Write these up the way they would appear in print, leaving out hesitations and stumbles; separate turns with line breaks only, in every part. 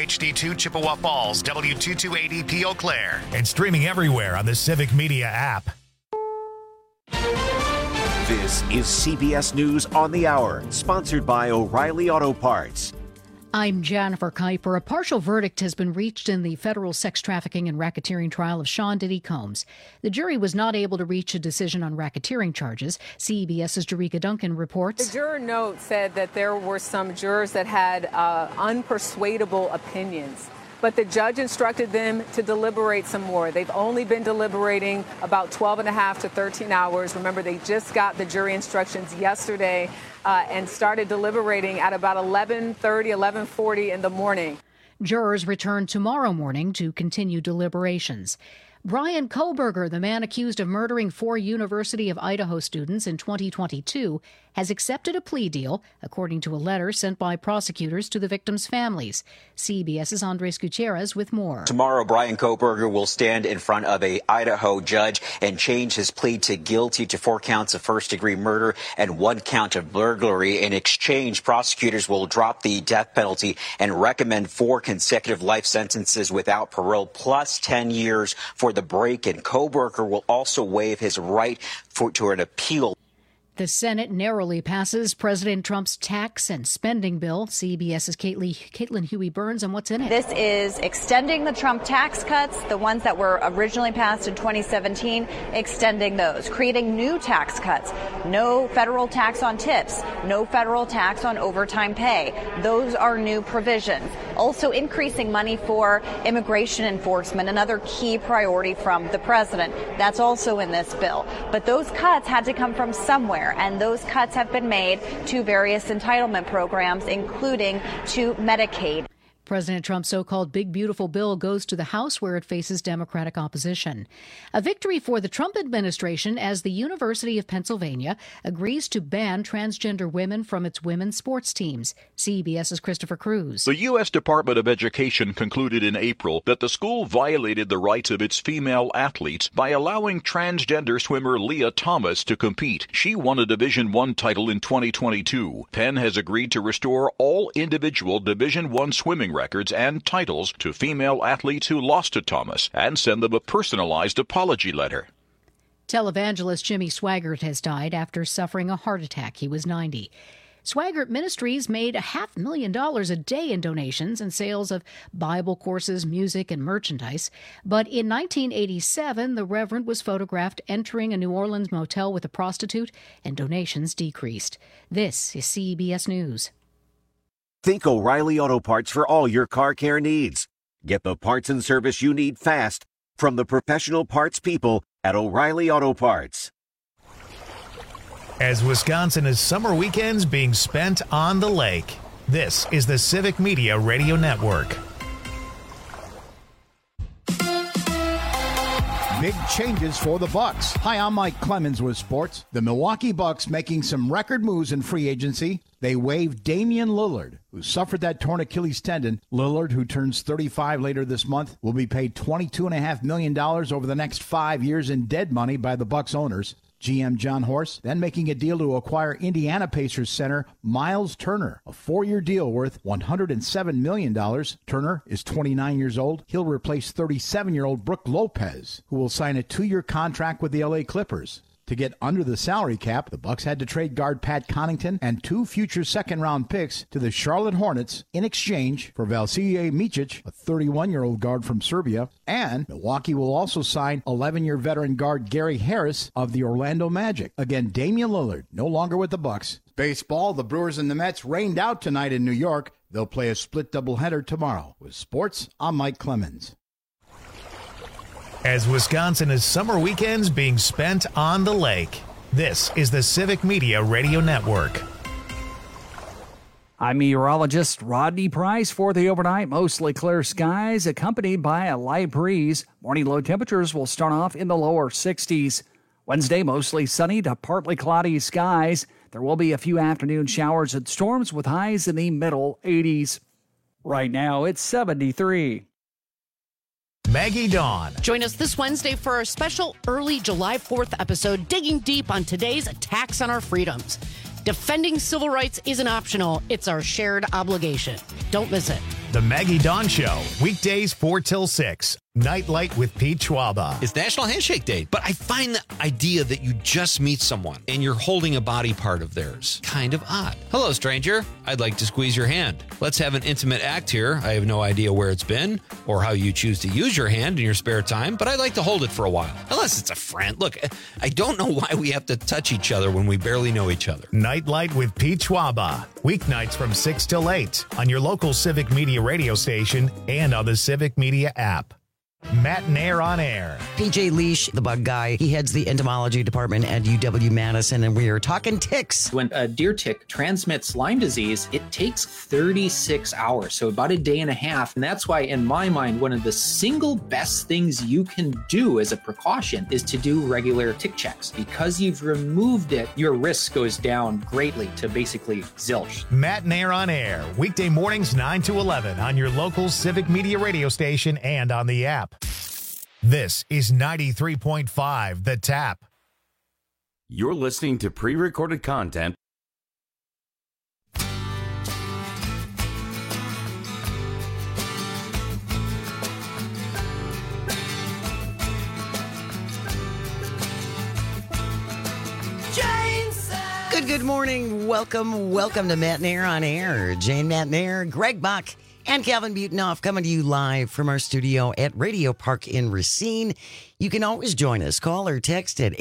WHD2 Chippewa Falls, W228EP Eau Claire, and streaming everywhere on the Civic Media app.
This is CBS News on the Hour, sponsored by O'Reilly Auto Parts.
I'm Jennifer Kuiper. A partial verdict has been reached in the federal sex trafficking and racketeering trial of Sean Diddy Combs. The jury was not able to reach a decision on racketeering charges. CBS's Jerika Duncan reports.
The juror note said that there were some jurors that had unpersuadable opinions, but the judge instructed them to deliberate some more. They've only been deliberating about 12 and a half to 13 hours. Remember, they just got the jury instructions yesterday and started deliberating at about 11:40 in the morning.
Jurors return tomorrow morning to continue deliberations. Bryan Kohberger, the man accused of murdering 4 University of Idaho students in 2022, has accepted a plea deal, according to a letter sent by prosecutors to the victims' families. CBS's Andres Gutierrez with more.
Tomorrow, Bryan Kohberger will stand in front of a Idaho judge and change his plea to guilty to 4 counts of first-degree murder and 1 count of burglary. In exchange, prosecutors will drop the death penalty and recommend 4 consecutive life sentences without parole, plus 10 years for the break-in. Kohberger will also waive his right to an appeal.
The Senate narrowly passes President Trump's tax and spending bill. CBS's Caitlin Huey-Burns on what's in it.
This is extending the Trump tax cuts, the ones that were originally passed in 2017, extending those, creating new tax cuts. No federal tax on tips, no federal tax on overtime pay. Those are new provisions. Also increasing money for immigration enforcement, another key priority from the president. That's also in this bill. But those cuts had to come from somewhere, and those cuts have been made to various entitlement programs, including to Medicaid.
President Trump's so-called Big Beautiful Bill goes to the House, where it faces Democratic opposition. A victory for the Trump administration as the University of Pennsylvania agrees to ban transgender women from its women's sports teams. CBS's Christopher Cruz.
The U.S. Department of Education concluded in April that the school violated the rights of its female athletes by allowing transgender swimmer Leah Thomas to compete. She won a Division I title in 2022. Penn has agreed to restore all individual Division I swimming records and titles to female athletes who lost to Thomas and send them a personalized apology letter.
Televangelist Jimmy Swaggart has died after suffering a heart attack. He was 90. Swaggart Ministries made $500,000 a day in donations and sales of Bible courses, music, and merchandise. But in 1987, the Reverend was photographed entering a New Orleans motel with a prostitute, and donations decreased. This is CBS News.
Think O'Reilly Auto Parts for all your car care needs. Get the parts and service you need fast from the professional parts people at O'Reilly Auto Parts.
As Wisconsin is summer weekends being spent on the lake, this is the Civic Media Radio Network.
Big changes for the Bucks. Hi, I'm Mike Clemens with sports. The Milwaukee Bucks making some record moves in free agency. They waived Damian Lillard, who suffered that torn Achilles tendon. Lillard, who turns 35 later this month, will be paid $22.5 million over the next 5 years in dead money by the Bucks owners. GM John Horst then making a deal to acquire Indiana Pacers center Miles Turner, a 4-year deal worth $107 million. Turner is 29 years old. He'll replace 37-year-old Brook Lopez, who will sign a 2-year contract with the LA Clippers. To get under the salary cap, the Bucks had to trade guard Pat Connaughton and 2 future second-round picks to the Charlotte Hornets in exchange for Vasilije Micic, a 31-year-old guard from Serbia, and Milwaukee will also sign 11-year veteran guard Gary Harris of the Orlando Magic. Again, Damian Lillard, no longer with the Bucks. Baseball, the Brewers and the Mets rained out tonight in New York. They'll play a split doubleheader tomorrow. With sports, I'm Mike Clemens.
As Wisconsin is summer weekends being spent on the lake, this is the Civic Media Radio Network.
I'm meteorologist Rodney Price for the overnight. Mostly clear skies accompanied by a light breeze. Morning low temperatures will start off in the lower 60s. Wednesday, mostly sunny to partly cloudy skies. There will be a few afternoon showers and storms with highs in the middle 80s. Right now, it's 73.
Maggie Dawn.
Join us this Wednesday for our special early July 4th episode, digging deep on today's attacks on our freedoms. Defending civil rights isn't optional. It's our shared obligation. Don't miss it.
The Maggie Dawn Show, weekdays 4 till 6. Nightlight with Pete Schwaba.
It's National Handshake Day, but I find the idea that you just meet someone and you're holding a body part of theirs kind of odd. Hello, stranger. I'd like to squeeze your hand. Let's have an intimate act here. I have no idea where it's been or how you choose to use your hand in your spare time, but I'd like to hold it for a while. Unless it's a friend. Look, I don't know why we have to touch each other when we barely know each other.
Nightlight with Pete Schwaba. Weeknights from 6 till 8 on your local Civic Media radio station and on the Civic Media app. Matt Nair on air.
PJ Leash, the bug guy, he heads the entomology department at UW-Madison, and we are talking ticks.
When a deer tick transmits Lyme disease, it takes 36 hours, so about a day and a half. And that's why, in my mind, one of the single best things you can do as a precaution is to do regular tick checks. Because you've removed it, your risk goes down greatly to basically zilch.
Matt Nair on air, weekday mornings 9 to 11 on your local Civic Media radio station and on the app. This is 93.5 The Tap.
You're listening to pre-recorded content.
Good morning. Welcome to Matt Nair on air. Jane Matt Nair, Greg Bach, and Calvin Butenoff coming to you live from our studio at Radio Park in Racine. You can always join us. Call or text at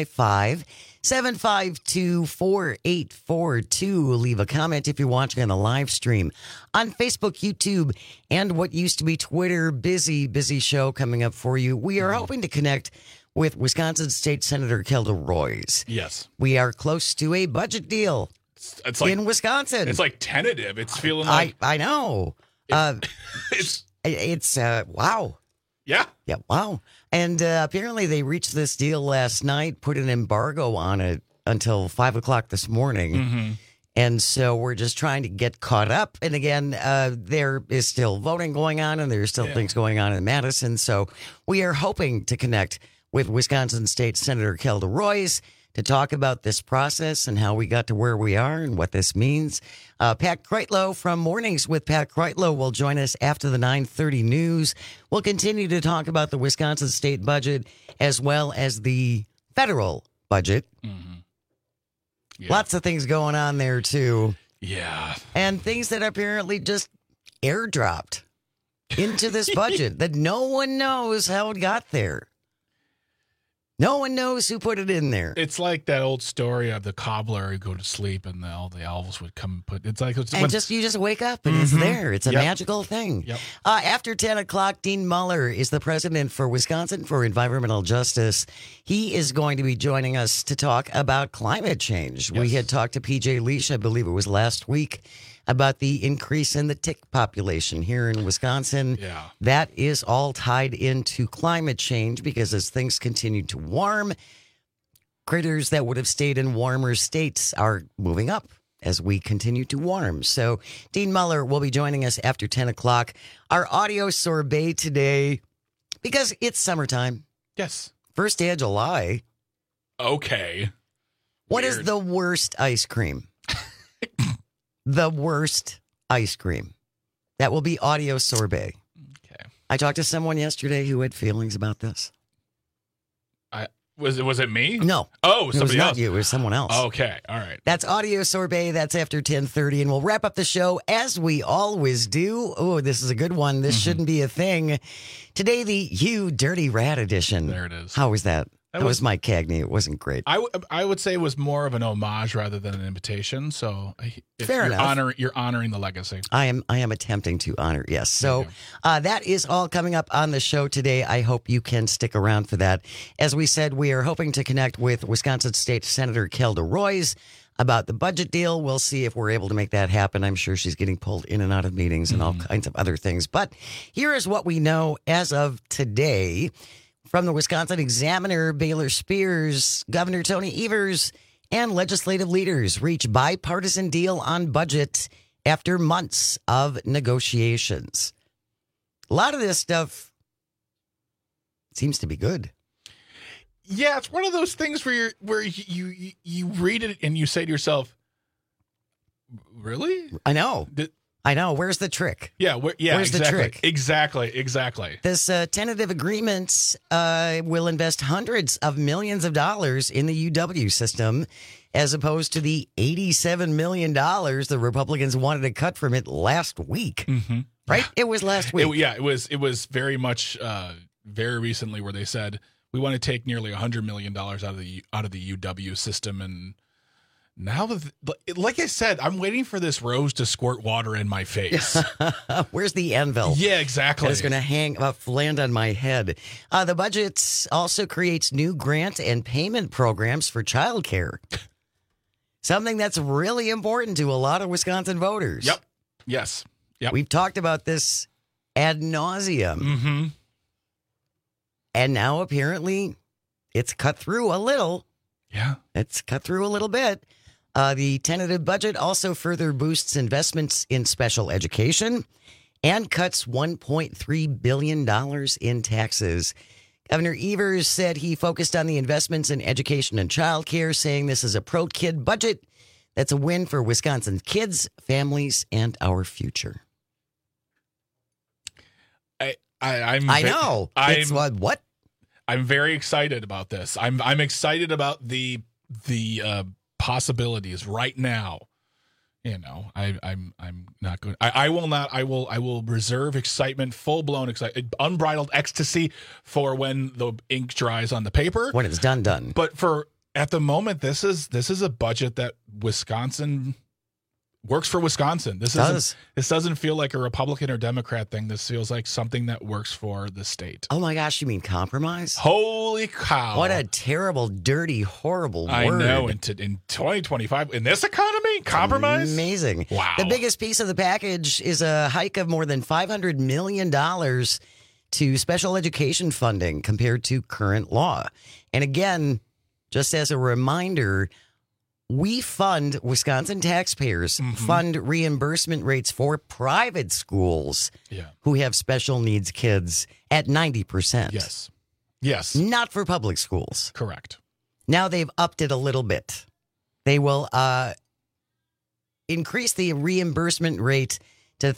855-752-4842. Leave a comment if you're watching on the live stream on Facebook, YouTube, and what used to be Twitter. Busy show coming up for you. We are hoping to connect with Wisconsin State Senator Kelda Roys.
Yes.
We are close to a budget deal
it's like,
in Wisconsin.
It's like tentative. It's feeling like...
I know. It's wow.
Yeah.
Yeah, wow. And apparently they reached this deal last night, put an embargo on it until 5 o'clock this morning.
Mm-hmm.
And so we're just trying to get caught up. And again, there is still voting going on and there's still things going on in Madison. So we are hoping to connect with Wisconsin State Senator Kelda Roys to talk about this process and how we got to where we are and what this means. Pat Kreitlow from Mornings with Pat Kreitlow will join us after the 9:30 news. We'll continue to talk about the Wisconsin state budget as well as the federal budget.
Mm-hmm. Yeah.
Lots of things going on there, too.
Yeah.
And things that apparently just airdropped into this budget that no one knows how it got there. No one knows who put it in there.
It's like that old story of the cobbler who go to sleep and all the elves would come and put. It's like
you just wake up and it's there. It's a magical thing.
Yep.
After 10 o'clock, Dean Muller is the president for Wisconsin for Environmental Justice. He is going to be joining us to talk about climate change.
Yes.
We had talked to PJ Leash, I believe it was last week, about the increase in the tick population here in Wisconsin.
Yeah.
That is all tied into climate change because as things continue to warm, critters that would have stayed in warmer states are moving up as we continue to warm. So Dean Muller will be joining us after 10 o'clock. Our audio sorbet today, because it's summertime.
Yes.
First day of July.
Okay.
What is the worst ice cream? The worst ice cream. That will be audio sorbet.
Okay.
I talked to someone yesterday who had feelings about this.
Was it me?
No.
Oh,
it was
somebody
not
else.
you. It was someone else.
Okay. All right.
That's audio sorbet. That's after 10:30, and we'll wrap up the show as we always do. Oh, this is a good one. This shouldn't be a thing. Today, the You Dirty Rat edition.
There it is.
How was that? That was Mike Cagney. It wasn't great.
I would say it was more of an homage rather than an invitation. So
fair enough.
You're honoring the legacy.
I am attempting to honor. Yes. So that is all coming up on the show today. I hope you can stick around for that. As we said, we are hoping to connect with Wisconsin State Senator Kelda Roys about the budget deal. We'll see if we're able to make that happen. I'm sure she's getting pulled in and out of meetings and all kinds of other things. But here is what we know as of today. From the Wisconsin Examiner, Baylor Spears, Governor Tony Evers, and legislative leaders reach bipartisan deal on budget after months of negotiations. A lot of this stuff seems to be good.
Yeah, it's one of those things where you read it and you say to yourself, "Really?"
I know. I know. Where's the trick?
Yeah, where's
exactly.
the trick? Exactly.
This tentative agreement will invest hundreds of millions of dollars in the UW system, as opposed to the $87 million the Republicans wanted to cut from it last week.
Mm-hmm.
Right? It was last week.
It was very much very recently where they said we want to take nearly $100 million out of the UW system, and now, like I said, I'm waiting for this rose to squirt water in my face.
Where's the anvil?
Yeah, exactly.
It's going to land on my head. The budget also creates new grant and payment programs for childcare. Something that's really important to a lot of Wisconsin voters.
Yep. Yes. Yep.
We've talked about this ad nauseum.
Mm-hmm.
And now apparently it's cut through a little.
Yeah.
It's cut through a little bit. The tentative budget also further boosts investments in special education and cuts $1.3 billion in taxes. Governor Evers said he focused on the investments in education and childcare, saying this is a pro-kid budget that's a win for Wisconsin's kids, families, and our future. I know. What?
I'm very excited about this. I'm excited about the possibilities right now. You know, I'm not good. I will reserve excitement, full blown excitement, unbridled ecstasy for when the ink dries on the paper.
When it's done.
But at the moment, this is a budget that Wisconsin works for Wisconsin. This doesn't feel like a Republican or Democrat thing. This feels like something that works for the state.
Oh my gosh, you mean compromise?
Holy cow.
What a terrible, dirty, horrible word.
I know. In 2025, in this economy, compromise?
Amazing.
Wow.
The biggest piece of the package is a hike of more than $500 million to special education funding compared to current law. And again, just as a reminder, we fund, Wisconsin taxpayers fund reimbursement rates for private schools who have special needs kids at 90%.
Yes.
Not for public schools.
Correct.
Now they've upped it a little bit. They will increase the reimbursement rate to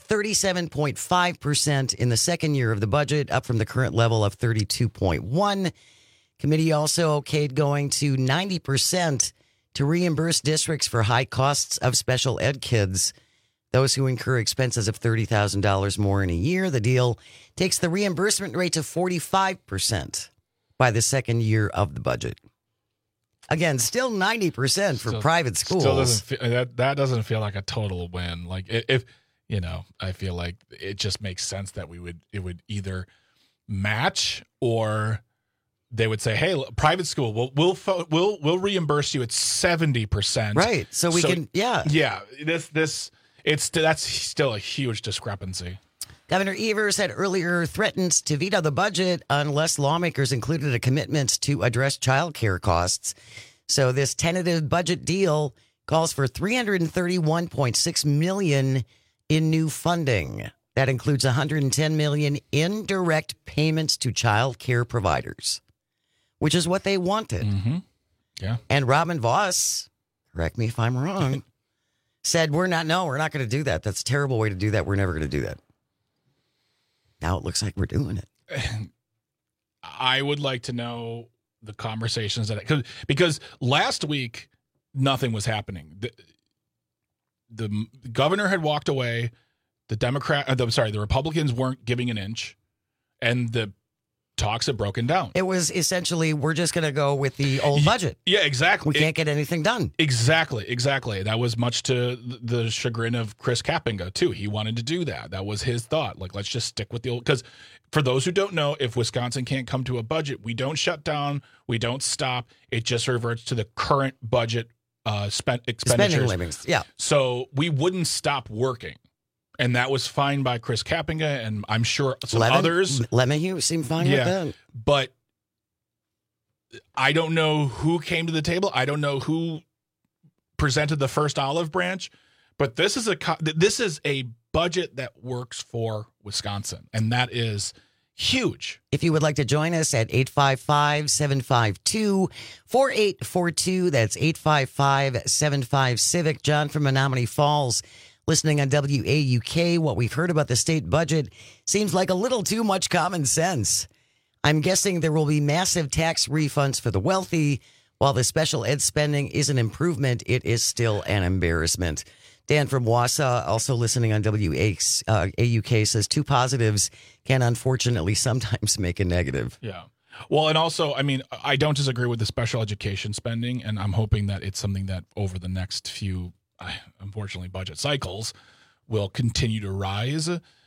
37.5% in the second year of the budget, up from the current level of 32.1%. Committee also okayed going to 90% to reimburse districts for high costs of special ed kids, those who incur expenses of $30,000 more in a year. The deal takes the reimbursement rate to 45% by the second year of the budget. Again, still 90% for private schools.
Still that doesn't feel like a total win. Like if I feel like it just makes sense that it would either match or they would say, "Hey, private school, we'll reimburse you at 70%."
Right. So we can.
That's still a huge discrepancy.
Governor Evers had earlier threatened to veto the budget unless lawmakers included a commitment to address child care costs. So this tentative budget deal calls for $331.6 million in new funding. That includes $110 million in direct payments to child care providers, which is what they wanted.
Mm-hmm. Yeah.
And Robin Voss, correct me if I'm wrong, said, we're not going to do that. That's a terrible way to do that. We're never going to do that. Now it looks like we're doing it.
I would like to know the conversations because last week nothing was happening. The governor had walked away. The Republicans weren't giving an inch, and the talks had broken down.
It was essentially, we're just going to go with the old budget.
Yeah, exactly.
We can't get anything done.
Exactly. That was much to the chagrin of Chris Kapenga, too. He wanted to do that. That was his thought. Like, let's just stick with the old. Because for those who don't know, if Wisconsin can't come to a budget, we don't shut down. We don't stop. It just reverts to the current budget expenditures.
Spending limits. Yeah.
So we wouldn't stop working. And that was fine by Chris Kapenga, and I'm sure some others.
Lemahieu seemed fine with that.
But I don't know who came to the table. I don't know who presented the first olive branch. But this is a budget that works for Wisconsin, and that is huge.
If you would like to join us at 855-752-4842, that's 855-75-CIVIC. John from Menominee Falls Listening on WAUK, what we've heard about the state budget seems like a little too much common sense. I'm guessing there will be massive tax refunds for the wealthy. While the special ed spending is an improvement, it is still an embarrassment. Dan from Wausau, also listening on WAUK, says 2 positives can unfortunately sometimes make a negative.
Yeah. Well, and also, I mean, I don't disagree with the special education spending, and I'm hoping that it's something that over the next few, unfortunately, budget cycles will continue to rise.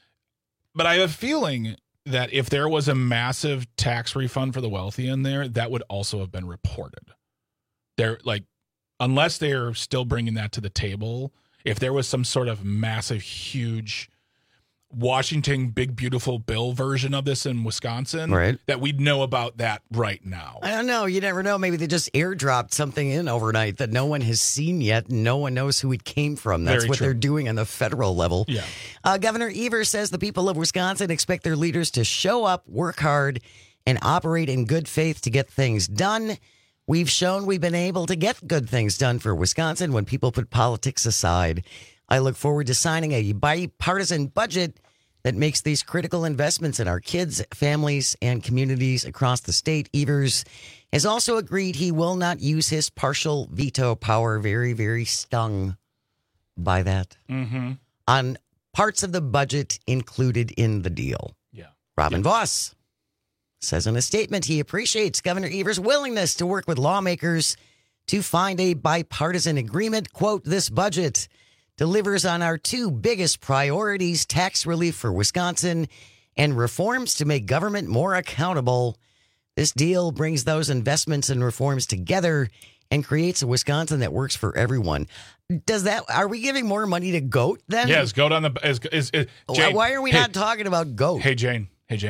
But I have a feeling that if there was a massive tax refund for the wealthy in there, that would also have been reported. They're like, unless they're still bringing that to the table, if there was some sort of massive, huge Washington big beautiful bill version of this in Wisconsin,
right,
that we'd know about that right now.
I don't know. You never know. Maybe they just airdropped something in overnight that no one has seen yet. And no one knows who it came from. That's
Very
what
true.
they're doing on the federal level.
Yeah.
Governor Evers says the people of Wisconsin expect their leaders to show up, work hard, and operate in good faith to get things done. We've shown we've been able to get good things done for Wisconsin when people put politics aside. I look forward to signing a bipartisan budget that makes these critical investments in our kids, families, and communities across the state. Evers has also agreed he will not use his partial veto power. Very, very stung by that.
Mm-hmm.
On parts of the budget included in the deal.
Yeah.
Robin Voss says in a statement he appreciates Governor Evers' willingness to work with lawmakers to find a bipartisan agreement. Quote, this budget delivers on our 2 biggest priorities, tax relief for Wisconsin and reforms to make government more accountable. This deal brings those investments and reforms together and creates a Wisconsin that works for everyone. Are we giving more money to GOAT then?
Yeah, is GOAT on the Jane,
why are we not talking about GOAT?
Hey Jane,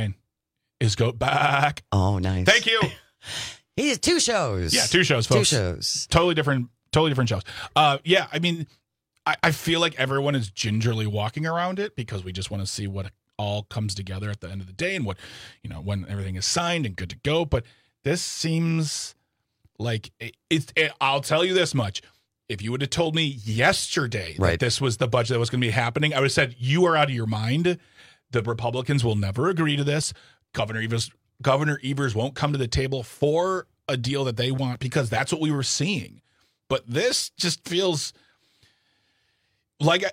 is GOAT back?
Oh, nice.
Thank you.
He has 2 shows.
Yeah, 2 shows, folks.
2 shows.
Totally different shows. Yeah, I mean, I feel like everyone is gingerly walking around it because we just want to see what all comes together at the end of the day and what, when everything is signed and good to go. But this seems like I'll tell you this much. If you would have told me yesterday that this was the budget that was going to be happening, I would have said, you are out of your mind. The Republicans will never agree to this. Governor Evers won't come to the table for a deal that they want because that's what we were seeing. But this just feels like,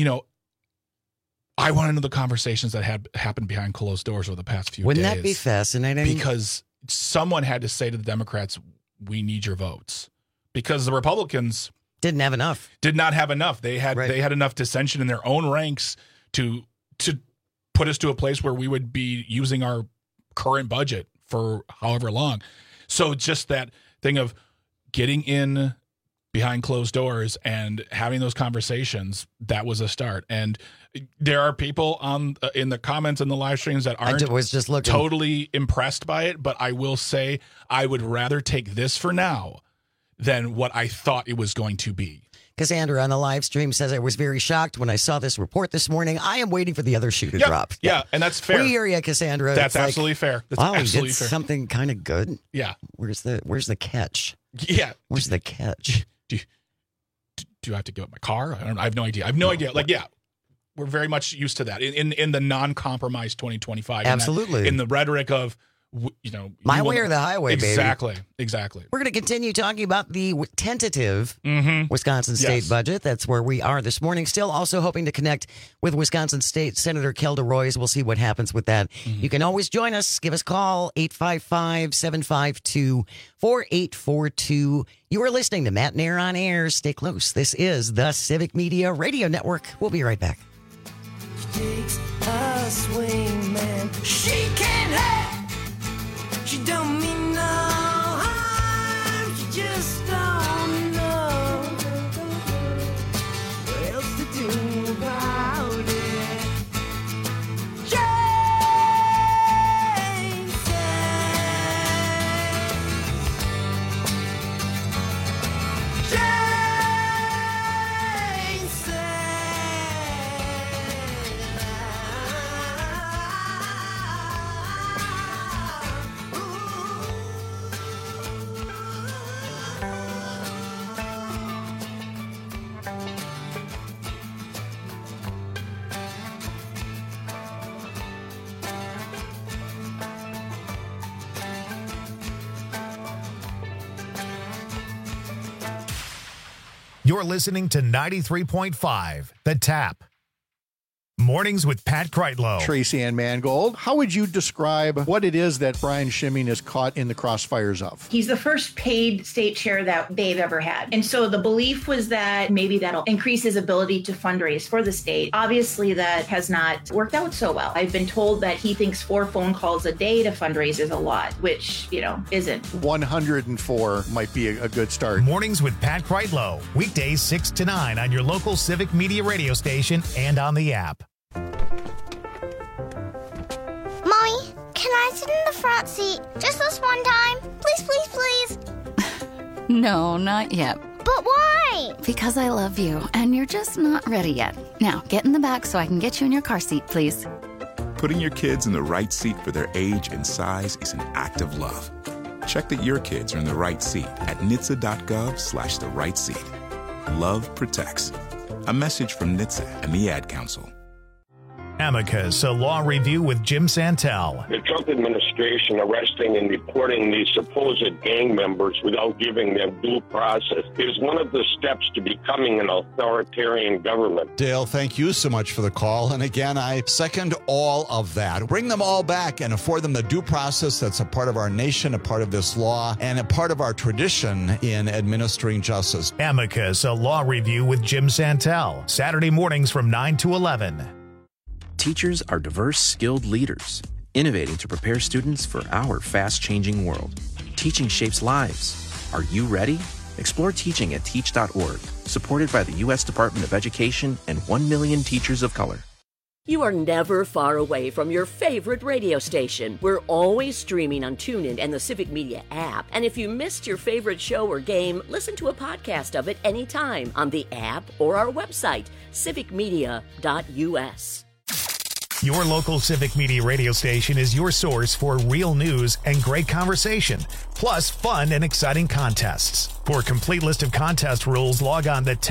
I want to know the conversations that had happened behind closed doors over the past few days.
Wouldn't that be fascinating?
Because someone had to say to the Democrats, we need your votes. Because the Republicans
did not have enough. They had enough dissension in their own ranks to put us to a place where we would be using our current budget for however long. So just that thing of getting in behind closed doors and having those conversations, that was a start. And there are people in the comments and the live streams that aren't totally impressed by it, but I will say I would rather take this for now than what I thought it was going to be. Cassandra on the live stream says, I was very shocked when I saw this report this morning. I am waiting for the other shoe to drop.
Yeah, and that's fair.
We hear you, Cassandra.
That's absolutely fair. That's absolutely fair.
Something kind of good.
Yeah.
Where's the catch?
Yeah.
Where's the catch?
Do I have to give up my car? I have no idea. I have no idea. We're very much used to that in the non-compromise 2025.
Absolutely.
In the rhetoric of,
my way or the highway,
exactly,
baby.
Exactly.
We're going to continue talking about the tentative Wisconsin state budget. That's where we are this morning. Still also hoping to connect with Wisconsin State Senator Kelda Roys. We'll see what happens with that. You can always join us. Give us a call, 855-752-4842. You are listening to Matt Nair on Air. Stay close. This is the Civic Media Radio Network. We'll be right back.
She takes a swing, man. She can't help. She don't mean no harm, she just don't know what else to do about it. Jane said,
You're listening to 93.5 The Tap. Mornings with Pat Kreitlow.
Tracy Ann Mangold, how would you describe what it is that Brian Schimming is caught in the crossfires of?
He's the first paid state chair that they've ever had. And so the belief was that maybe that'll increase his ability to fundraise for the state. Obviously, that has not worked out so well. I've been told that he thinks 4 phone calls a day to fundraise is a lot, which, isn't.
104 might be a good start.
Mornings with Pat Kreitlow. Weekdays 6 to 9 on your local Civic Media radio station and on the app.
Mommy, can I sit in the front seat just this one time? Please, please, please.
No, not yet.
But why?
Because I love you, and you're just not ready yet. Now, get in the back so I can get you in your car seat, please.
Putting your kids in the right seat for their age and size is an act of love. Check that your kids are in the right seat at NHTSA.gov/the right seat. Love protects. A message from NHTSA and the Ad Council.
Amicus, a law review with Jim Santel.
The Trump administration arresting and deporting these supposed gang members without giving them due process is one of the steps to becoming an authoritarian government.
Dale, thank you so much for the call. And again, I second all of that. Bring them all back and afford them the due process that's a part of our nation, a part of this law, and a part of our tradition in administering justice.
Amicus, a law review with Jim Santel. Saturday mornings from 9 to 11.
Teachers are diverse, skilled leaders, innovating to prepare students for our fast-changing world. Teaching shapes lives. Are you ready? Explore teaching at teach.org, supported by the U.S. Department of Education and 1 million teachers of color.
You are never far away from your favorite radio station. We're always streaming on TuneIn and the Civic Media app. And if you missed your favorite show or game, listen to a podcast of it anytime on the app or our website, civicmedia.us.
Your local Civic Media radio station is your source for real news and great conversation, plus fun and exciting contests. For a complete list of contest rules, log on to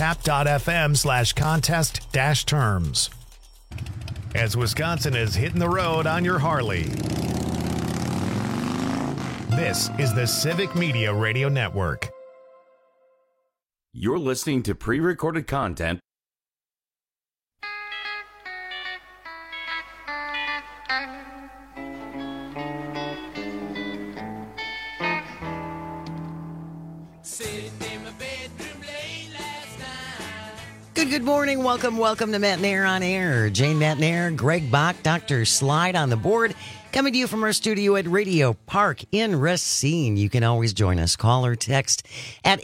tap.fm/contest-terms. As Wisconsin is hitting the road on your Harley. This is the Civic Media Radio Network.
You're listening to pre-recorded content.
Good morning. Welcome to Matt Nair on Air. Jane Matt Nair, Greg Bach, Dr. Slide on the board. Coming to you from our studio at Radio Park in Racine. You can always join us. Call or text at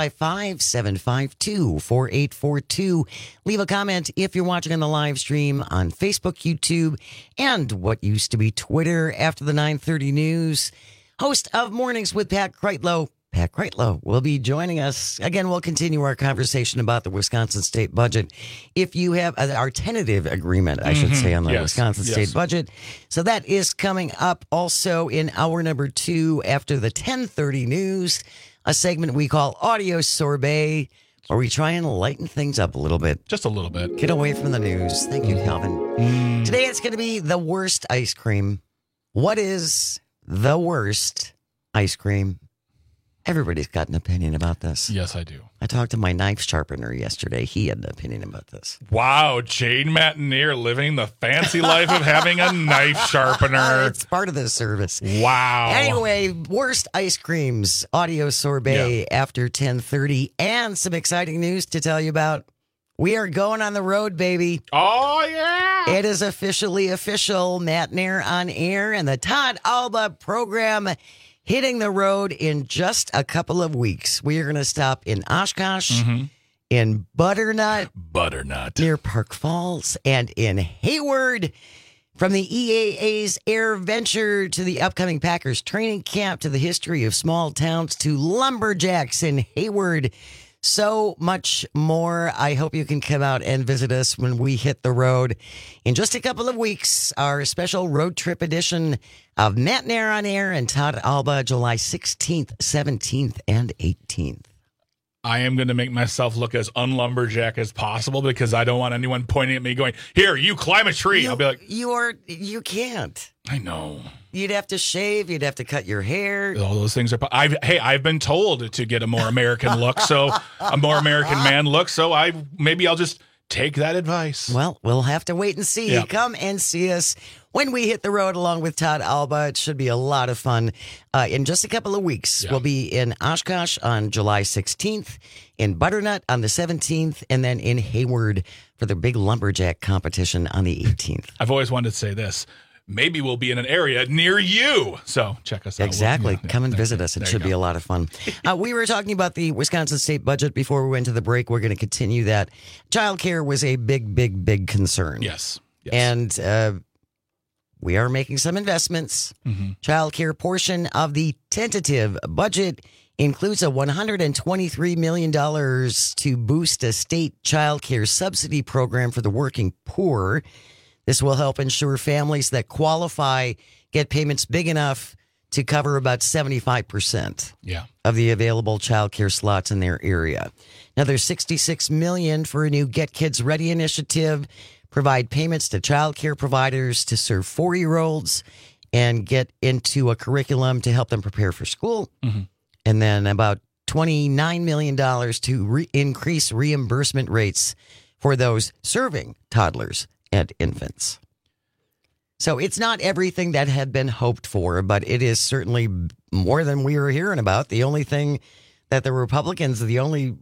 855-752-4842. Leave a comment if you're watching on the live stream on Facebook, YouTube, and what used to be Twitter after the 9:30 news. Host of Mornings with Pat Kreitlow. Pat Kreitlow will be joining us. Again, we'll continue our conversation about the Wisconsin state budget. If you have our tentative agreement, I should say, on the Wisconsin state budget. So that is coming up also in hour number 2 after the 10:30 news, a segment we call Audio Sorbet, where we try and lighten things up a little bit.
Just a little bit.
Get away from the news. Thank you, Calvin. Today it's going to be the worst ice cream. What is the worst ice cream? Everybody's got an opinion about this.
Yes, I do.
I talked to my knife sharpener yesterday. He had an opinion about this.
Wow, Jane Matt Nair living the fancy life of having a knife sharpener.
It's part of the service.
Wow.
Anyway, worst ice creams, Audio Sorbet after 10:30, and some exciting news to tell you about. We are going on the road, baby.
Oh, yeah.
It is officially official. Matt Nair on Air and the Todd Alba program hitting the road in just a couple of weeks. We are going to stop in Oshkosh, in Butternut, near Park Falls, and in Hayward. From the EAA's Air Venture to the upcoming Packers training camp to the history of small towns to Lumberjacks in Hayward. So much more. I hope you can come out and visit us when we hit the road in just a couple of weeks. Our special road trip edition of Matt Nair on Air and Todd Alba, July 16th, 17th, and 18th.
I am going to make myself look as unlumberjack as possible because I don't want anyone pointing at me going, here, you climb a tree. I'll be like,
you can't.
I know.
You'd have to shave. You'd have to cut your hair.
All those things are. I've been told to get a more American look, so a more American man look. So maybe I'll just take that advice.
Well, we'll have to wait and see.
Yep.
Come and see us when we hit the road along with Todd Alba. It should be a lot of fun. In just a couple of weeks, we'll be in Oshkosh on July 16th, in Butternut on the 17th, and then in Hayward for the big lumberjack competition on the 18th.
I've always wanted to say this. Maybe we'll be in an area near you. So check us out.
Exactly. Come and visit us. It should be a lot of fun. We were talking about the Wisconsin state budget before we went to the break. We're going to continue that. Childcare was a big concern.
Yes.
And we are making some investments. Childcare portion of the tentative budget includes a $123 million to boost a state childcare subsidy program for the working poor. This will help ensure families that qualify get payments big enough to cover about 75% of the available childcare slots in their area. Now, there's $66 million for a new Get Kids Ready initiative, provide payments to childcare providers to serve 4-year-olds and get into a curriculum to help them prepare for school. And then about $29 million to increase reimbursement rates for those serving toddlers and infants. So it's not everything that had been hoped for, but it is certainly more than we were hearing about. The only thing that the Republicans, the only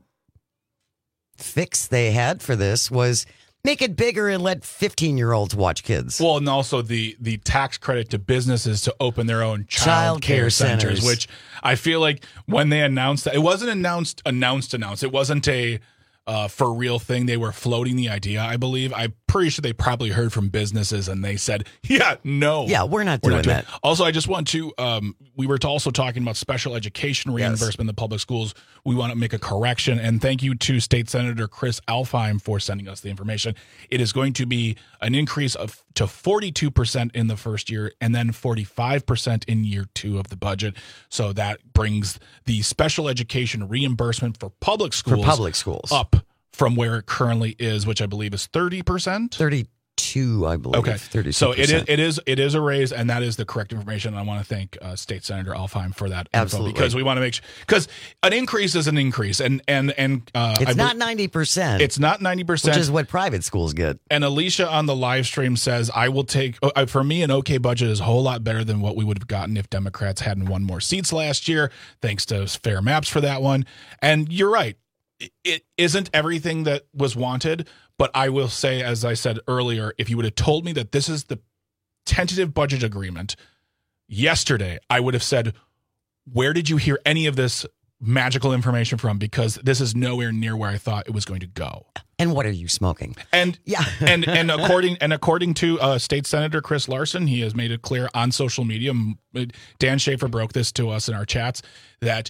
fix they had for this was make it bigger and let 15-year-olds watch kids.
Well, and also the tax credit to businesses to open their own child care centers, which I feel like when they announced that, it wasn't announced. It wasn't a for real thing. They were floating the idea, I believe. I'm pretty sure they probably heard from businesses and they said, no.
Yeah, we're not doing that.
Also, I just want to, we were also talking about special education reimbursement in the public schools. We want to make a correction. And thank you to State Senator Chris Alfheim for sending us the information. It is going to be an increase to 42% in the first year and then 45% in year 2 of the budget. So that brings the special education reimbursement for public schools up from where it currently is, which I believe is 30%.
32, I believe.
Okay,
32%.
So it is a raise, and that is the correct information. And I want to thank State Senator Alfheim for that.
Absolutely,
because we want to make sure, because an increase is an increase, and
it's not 90%.
It's not 90%,
which is what private schools get.
And Alicia on the live stream says, "I will take for me an okay budget is a whole lot better than what we would have gotten if Democrats hadn't won more seats last year. Thanks to Fair Maps for that one." And you're right. It isn't everything that was wanted, but I will say, as I said earlier, if you would have told me that this is the tentative budget agreement yesterday, I would have said, where did you hear any of this magical information from? Because this is nowhere near where I thought it was going to go.
And what are you smoking?
And and according to State Senator Chris Larson, he has made it clear on social media. Dan Schaefer broke this to us in our chats that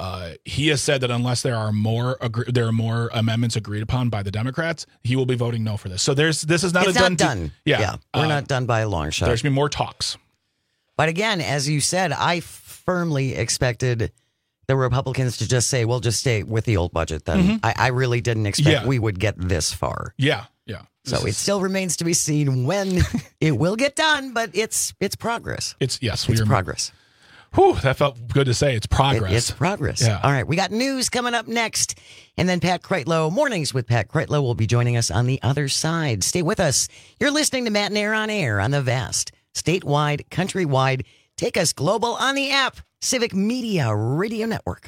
he has said that unless there are more amendments agreed upon by the Democrats, he will be voting no for this. So this is not
it's
a
not done.
Yeah,
we're not done by a long shot.
There's gonna be more talks.
But again, as you said, I firmly expected the Republicans to just say, "We'll just stay with the old budget." Then I really didn't expect we would get this far.
Yeah.
So it still remains to be seen when it will get done, but it's progress.
It's
progress.
Whew, that felt good to say. It's progress.
It's progress.
Yeah.
All right. We got news coming up next. And then Pat Kreitlow, Mornings with Pat Kreitlow, will be joining us on the other side. Stay with us. You're listening to Matt and Air on Air on the vast, statewide, countrywide, take us global on the app, Civic Media Radio Network.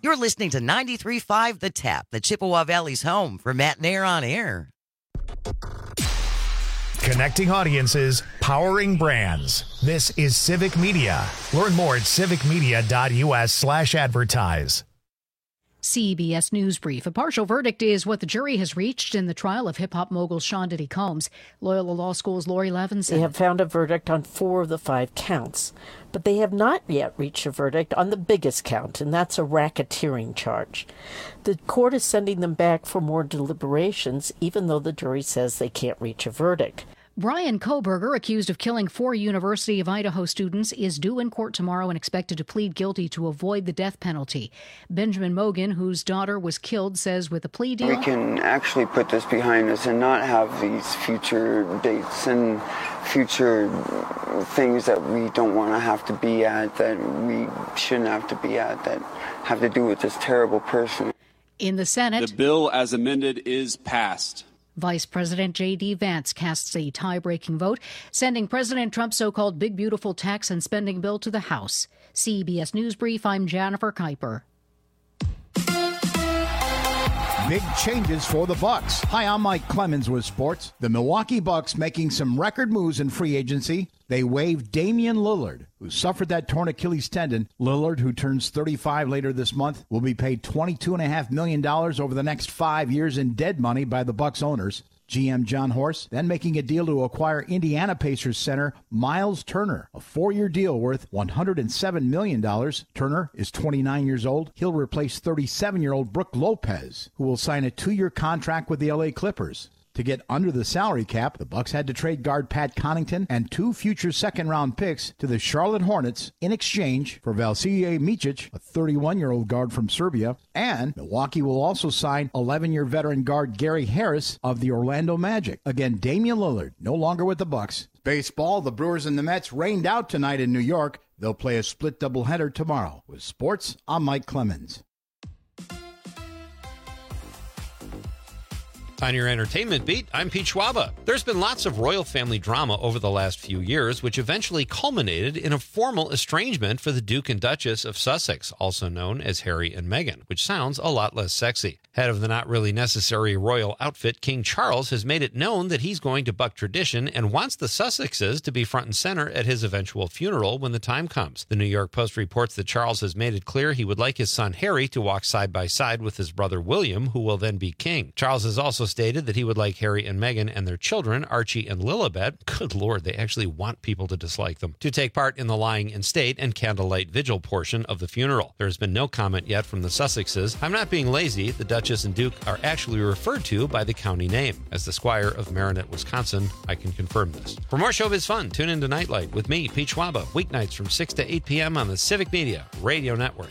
You're listening to 93.5 The Tap, the Chippewa Valley's home for Matt Nair on Air.
Connecting audiences, powering brands. This is Civic Media. Learn more at civicmedia.us/advertise.
CBS News Brief. A partial verdict is what the jury has reached in the trial of hip-hop mogul Sean Diddy Combs. Loyola Law School's Lori Levinson.
They have found a verdict on 4 of the 5 counts, but they have not yet reached a verdict on the biggest count, and that's a racketeering charge. The court is sending them back for more deliberations, even though the jury says they can't reach a verdict.
Brian Kohberger, accused of killing 4 University of Idaho students, is due in court tomorrow and expected to plead guilty to avoid the death penalty. Benjamin Mogan, whose daughter was killed, says with a plea deal,
we can actually put this behind us and not have these future dates and future things that we don't want to have to be at, that we shouldn't have to be at, that have to do with this terrible person.
In the Senate,
the bill as amended is passed.
Vice President J.D. Vance casts a tie-breaking vote, sending President Trump's so-called big, beautiful tax and spending bill to the House. CBS News Brief, I'm Jennifer Kuiper.
Big changes for the Bucks. Hi, I'm Mike Clemens with sports. The Milwaukee Bucks making some record moves in free agency. They waived Damian Lillard, who suffered that torn Achilles tendon. Lillard, who turns 35 later this month, will be paid $22.5 million over the next 5 years in dead money by the Bucks owners. GM John Horst then making a deal to acquire Indiana Pacers center Miles Turner, a 4-year deal worth $107 million. Turner is 29 years old. He'll replace 37-year-old Brook Lopez, who will sign a 2-year contract with the LA Clippers. To get under the salary cap, the Bucks had to trade guard Pat Connaughton and 2 future second-round picks to the Charlotte Hornets in exchange for Vasilije Micic, a 31-year-old guard from Serbia, and Milwaukee will also sign 11-year veteran guard Gary Harris of the Orlando Magic. Again, Damian Lillard, no longer with the Bucks. Baseball, the Brewers and the Mets rained out tonight in New York. They'll play a split doubleheader tomorrow. With sports, I'm Mike Clemens.
On your entertainment beat, I'm Pete Schwaba. There's been lots of royal family drama over the last few years, which eventually culminated in a formal estrangement for the Duke and Duchess of Sussex, also known as Harry and Meghan, which sounds a lot less sexy. Head of the not really necessary royal outfit, King Charles has made it known that he's going to buck tradition and wants the Sussexes to be front and center at his eventual funeral when the time comes. The New York Post reports that Charles has made it clear he would like his son Harry to walk side by side with his brother William, who will then be king. Charles has also stated that he would like Harry and Meghan and their children, Archie and Lilibet, good Lord, they actually want people to dislike them, to take part in the lying in state and candlelight vigil portion of the funeral. There has been no comment yet from the Sussexes. I'm not being lazy. The Duchess and Duke are actually referred to by the county name. As the Squire of Marinette, Wisconsin, I can confirm this. For more showbiz fun, tune in to Nightlight with me, Pete Schwaba, weeknights from 6 to 8 p.m. on the Civic Media Radio Network.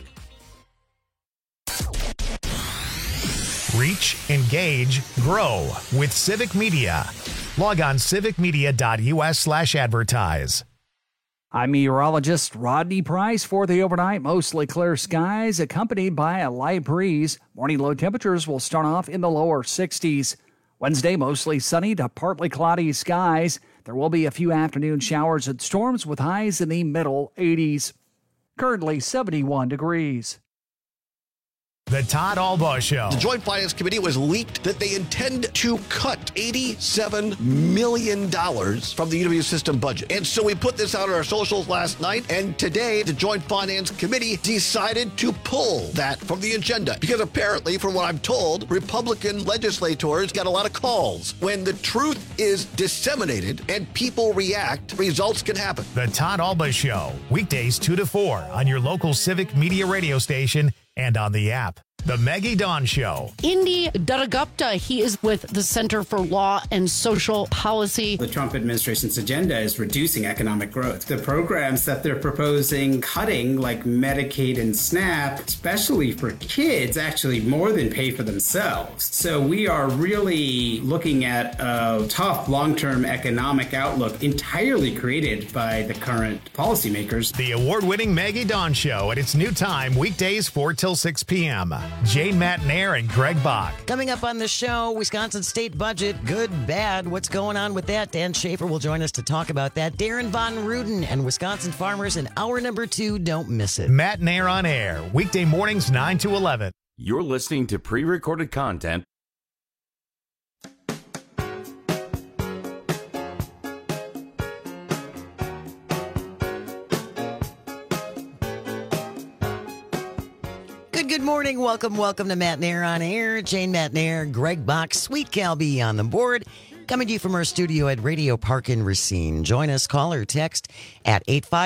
Reach, engage, grow with Civic Media. Log on civicmedia.us/advertise.
I'm meteorologist Rodney Price for the overnight. Mostly clear skies accompanied by a light breeze. Morning low temperatures will start off in the lower 60s. Wednesday, mostly sunny to partly cloudy skies. There will be a few afternoon showers and storms with highs in the middle 80s. Currently 71 degrees.
The Todd Albaugh Show.
The Joint Finance Committee was leaked that they intend to cut $87 million from the UW system budget. And so we put this out on our socials last night, and today the Joint Finance Committee decided to pull that from the agenda. Because apparently, from what I'm told, Republican legislators got a lot of calls. When the truth is disseminated and people react, results can happen.
The Todd Albaugh Show. Weekdays 2 to 4 on your local Civic Media radio station and on the app. The Maggie Dawn Show.
Indy Durgapta, he is with the Center for Law and Social Policy.
The Trump administration's agenda is reducing economic growth. The programs that they're proposing cutting, like Medicaid and SNAP, especially for kids, actually more than pay for themselves. So we are really looking at a tough long-term economic outlook entirely created by the current policymakers.
The award-winning Maggie Dawn Show at its new time, weekdays 4 till 6 p.m. Jane Matnair and Greg Bach.
Coming up on the show, Wisconsin state budget, good, bad. What's going on with that? Dan Schaefer will join us to talk about that. Darren Von Ruden and Wisconsin farmers in hour number 2. Don't miss it.
Matnair on air, weekday mornings 9 to 11.
You're listening to pre-recorded content.
Good morning. Welcome to Matnair on Air. Jane Matnair, Greg Bach, Sweet Calby on the board. Coming to you from our studio at Radio Park in Racine. Join us, call or text at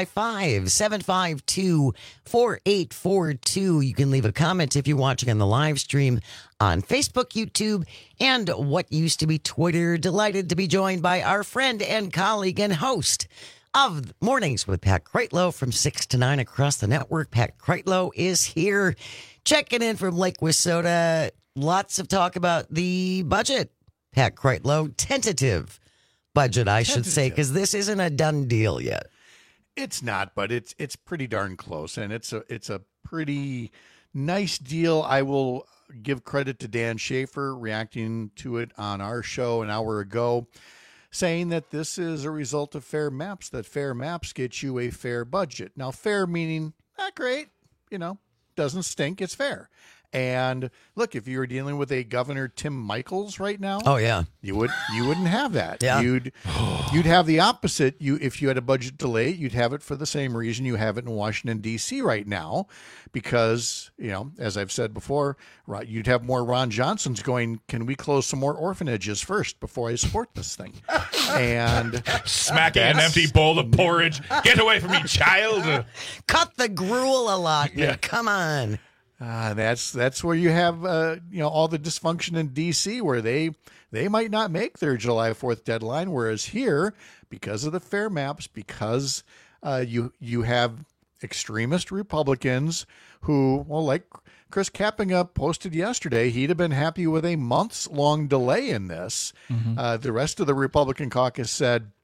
855-752-4842. You can leave a comment if you're watching on the live stream on Facebook, YouTube, and what used to be Twitter. Delighted to be joined by our friend and colleague and host of Mornings with Pat Kreitlow from 6 to 9 across the network. Pat Kreitlow is here, checking in from Lake Wissota. Lots of talk about the budget. Pat Kreitlow, tentative budget, I should say, because this isn't a done deal yet.
It's not, but it's pretty darn close, and it's a pretty nice deal. I will give credit to Dan Schaefer reacting to it on our show an hour ago, saying that this is a result of fair maps, that fair maps get you a fair budget. Now, fair meaning not great, doesn't stink, it's fair. And look, if you were dealing with a Governor Tim Michels right now,
oh yeah,
you wouldn't have that.
Yeah.
You'd have the opposite. If you had a budget delay, you'd have it for the same reason you have it in Washington D.C. right now, because as I've said before, you'd have more Ron Johnsons going, "Can we close some more orphanages first before I support this thing?" And
smacking an empty bowl of porridge. Get away from me, child!
Cut the gruel allotment. Yeah. Come on.
That's where you have all the dysfunction in D.C. where they might not make their July 4th deadline, whereas here, because of the fair maps, because you have extremist Republicans who, like Chris Kappinga posted yesterday, he'd have been happy with a months-long delay in this. Mm-hmm. The rest of the Republican caucus said,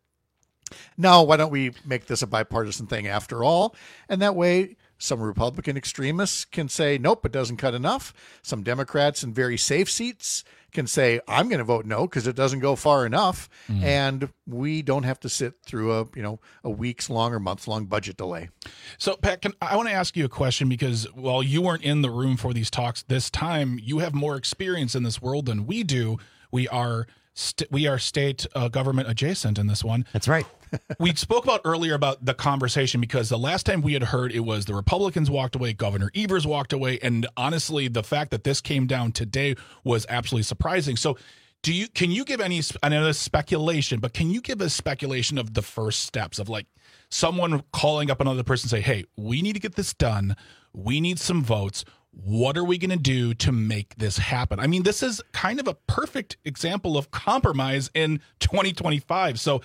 no, why don't we make this a bipartisan thing after all? And that way, some Republican extremists can say, nope, it doesn't cut enough. Some Democrats in very safe seats can say, I'm going to vote no because it doesn't go far enough. Mm. And we don't have to sit through a weeks long or months long budget delay.
So, Pat, I want to ask you a question, because while you weren't in the room for these talks this time, you have more experience in this world than we do. We are state government adjacent in this one.
That's right.
We spoke about earlier about the conversation, because the last time we had heard it was the Republicans walked away, Governor Evers walked away, and honestly, the fact that this came down today was absolutely surprising. So can you give any, I know this is speculation, but can you give a speculation of the first steps of like someone calling up another person and say, hey, we need to get this done. We need some votes. What are we going to do to make this happen? I mean, this is kind of a perfect example of compromise in 2025. So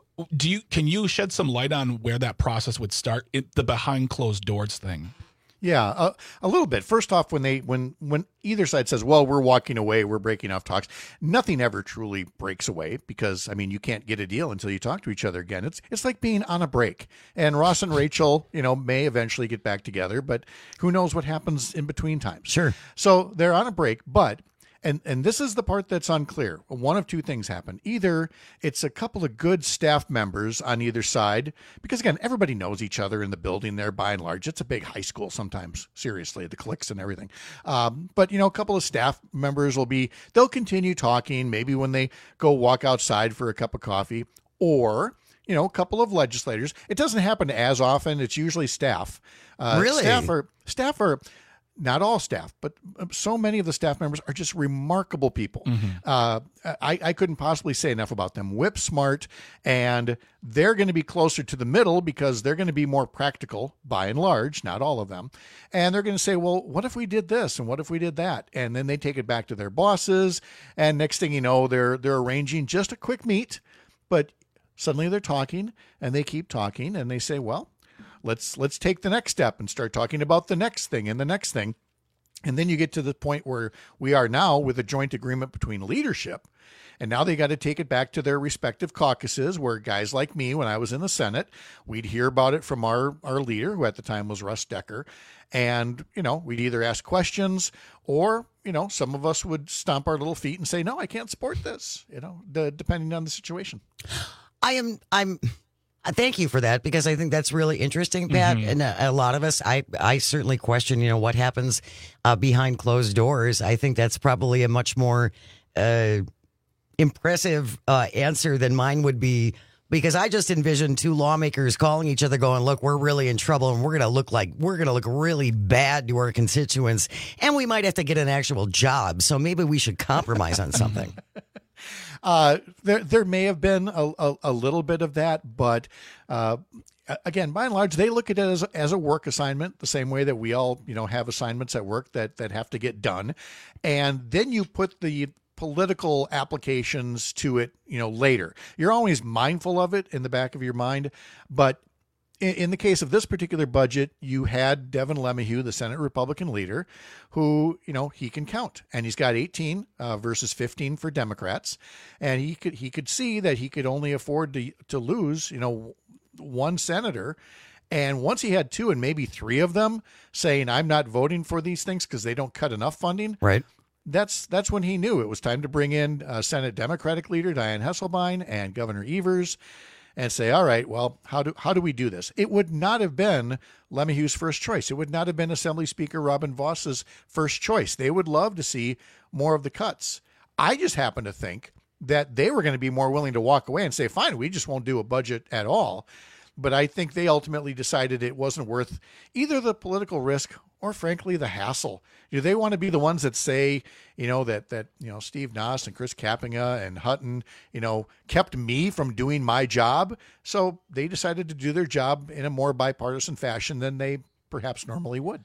can you shed some light on where that process would start, the behind closed doors thing?
Yeah, a little bit. First off, when either side says, well, we're walking away, we're breaking off talks, nothing ever truly breaks away, because, I mean, you can't get a deal until you talk to each other again. It's like being on a break. And Ross and Rachel, may eventually get back together, but who knows what happens in between times.
Sure.
So they're on a break, but And this is the part that's unclear. One of two things happen. Either it's a couple of good staff members on either side, because, again, everybody knows each other in the building there by and large. It's a big high school sometimes, seriously, the cliques and everything. But, a couple of staff members they'll continue talking, maybe when they go walk outside for a cup of coffee, or a couple of legislators. It doesn't happen as often. It's usually staff.
Really?
Staff are not all staff, but so many of the staff members are just remarkable people. Mm-hmm. I couldn't possibly say enough about them. Whip smart, and they're going to be closer to the middle because they're going to be more practical by and large, not all of them. And they're going to say, well, what if we did this and what if we did that? And then they take it back to their bosses. And next thing you know, they're arranging just a quick meet, but suddenly they're talking and they keep talking and they say, well, let's take the next step and start talking about the next thing and the next thing.
And then you get to the point where we are now with a joint agreement between leadership. And now they got to take it back to their respective caucuses, where guys like me, when I was in the Senate, we'd hear about it from our leader, who at the time was Russ Decker. And, we'd either ask questions or, some of us would stomp our little feet and say, no, I can't support this, depending on the situation.
Thank you for that, because I think that's really interesting, Pat. Mm-hmm. And a lot of us, I certainly question, what happens behind closed doors. I think that's probably a much more impressive answer than mine would be, because I just envision two lawmakers calling each other going, look, we're really in trouble and we're going to look really bad to our constituents, and we might have to get an actual job. So maybe we should compromise on something.
There may have been a little bit of that, but again, by and large, they look at it as a work assignment, the same way that we all, have assignments at work that have to get done. And then you put the political applications to it, later. You're always mindful of it in the back of your mind, but in the case of this particular budget, you had Devin LeMahieu, the Senate Republican leader, who, he can count, and he's got 18 versus 15 for Democrats. And he could see that he could only afford to lose, one senator. And once he had 2 and maybe 3 of them saying, I'm not voting for these things because they don't cut enough funding.
Right.
That's when he knew it was time to bring in Senate Democratic leader Dianne Hasselbein and Governor Evers and say, all right, well, how do we do this? It would not have been LeMahieu's first choice. It would not have been Assembly Speaker Robin Voss's first choice. They would love to see more of the cuts. I just happen to think that they were going to be more willing to walk away and say, fine, we just won't do a budget at all. But I think they ultimately decided it wasn't worth either the political risk or, frankly, the hassle. They want to be the ones that say, that Steve Nass and Chris Kapenga and Hutton, kept me from doing my job. So they decided to do their job in a more bipartisan fashion than they perhaps normally would.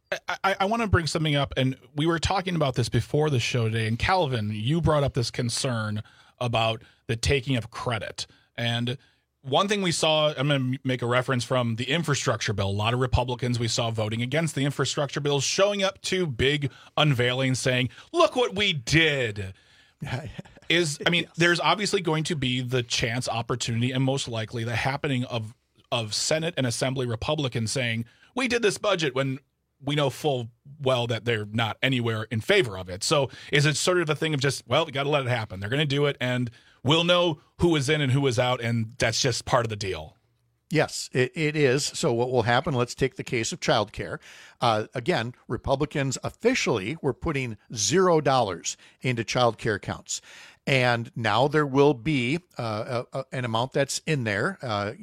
I want to bring something up, and we were talking about this before the show today. And Calvin, you brought up this concern about the taking of credit. And one thing we saw, I'm going to make a reference from the infrastructure bill. A lot of Republicans we saw voting against the infrastructure bill, showing up to big unveilings saying, look what we did. There's obviously going to be the chance, opportunity, and most likely the happening of Senate and Assembly Republicans saying, we did this budget when we know full well that they're not anywhere in favor of it. So is it sort of a thing of just, well, we got to let it happen. They're going to do it, and we'll know who is in and who is out, and that's just part of the deal.
Yes, it is. So what will happen, let's take the case of childcare. Again, Republicans officially were putting $0 into childcare accounts. And now there will be an amount that's in there,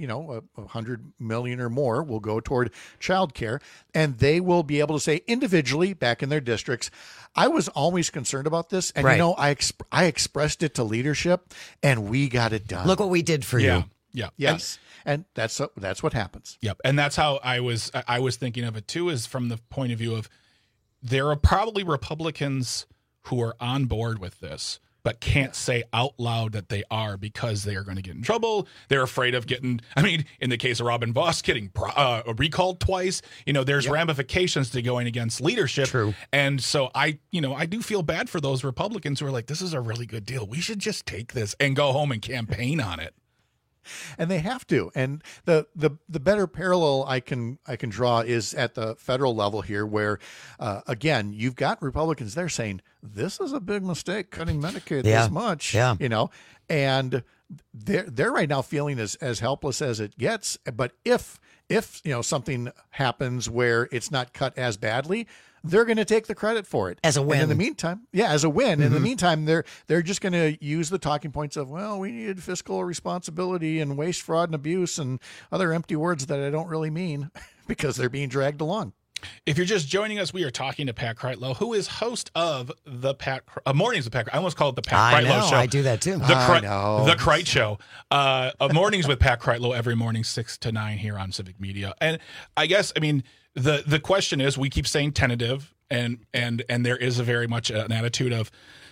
$100 million or more will go toward childcare, and they will be able to say individually back in their districts, I was always concerned about this, and
right.
I expressed it to leadership, and we got it done.
Look what we did for you.
Yeah.
Yes. And that's what happens.
Yep. And that's how I was thinking of it too, is from the point of view of there are probably Republicans who are on board with this, but can't say out loud that they are because they are going to get in trouble. They're afraid of getting, in the case of Robin Voss, getting recalled twice. There's ramifications to going against leadership.
True.
And so I do feel bad for those Republicans who are like, this is a really good deal. We should just take this and go home and campaign on it.
And they have to. And the better parallel I can draw is at the federal level here, where again, you've got Republicans there saying this is a big mistake cutting Medicaid this much.
Yeah.
And they're right now feeling as helpless as it gets. But if something happens where it's not cut as badly, they're going to take the credit for it
as a win.
And in the meantime, as a win.
Mm-hmm.
In the meantime, they're just going to use the talking points of, well, we needed fiscal responsibility and waste, fraud, and abuse, and other empty words that I don't really mean because they're being dragged along.
If you're just joining us, we are talking to Pat Kreitlow, who is host of the Mornings with Pat. I almost call it the Pat Kreitlow Show.
I do that too.
The Kreit Show. Mornings with Pat Kreitlow every morning, 6 to 9 here on Civic Media. And I guess, the question is, we keep saying tentative, and there is a very much an attitude of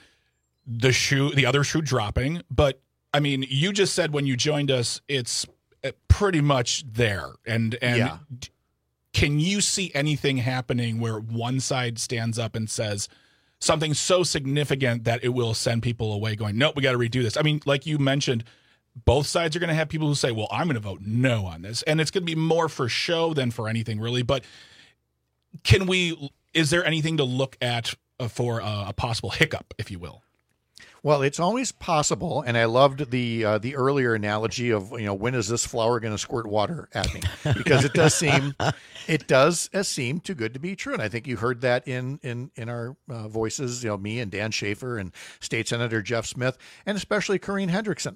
the other shoe dropping. But you just said when you joined us, it's pretty much there. And can you see anything happening where one side stands up and says something so significant that it will send people away going, nope, we got to redo this? I mean, like you mentioned, both sides are going to have people who say, well, I'm going to vote no on this. And it's going to be more for show than for anything really. But is there anything to look at for a possible hiccup, if you will?
Well, it's always possible, and I loved the earlier analogy of, when is this flower going to squirt water at me? Because it does seem too good to be true, and I think you heard that in our voices, me and Dan Schaefer and State Senator Jeff Smith, and especially Corinne Hendrickson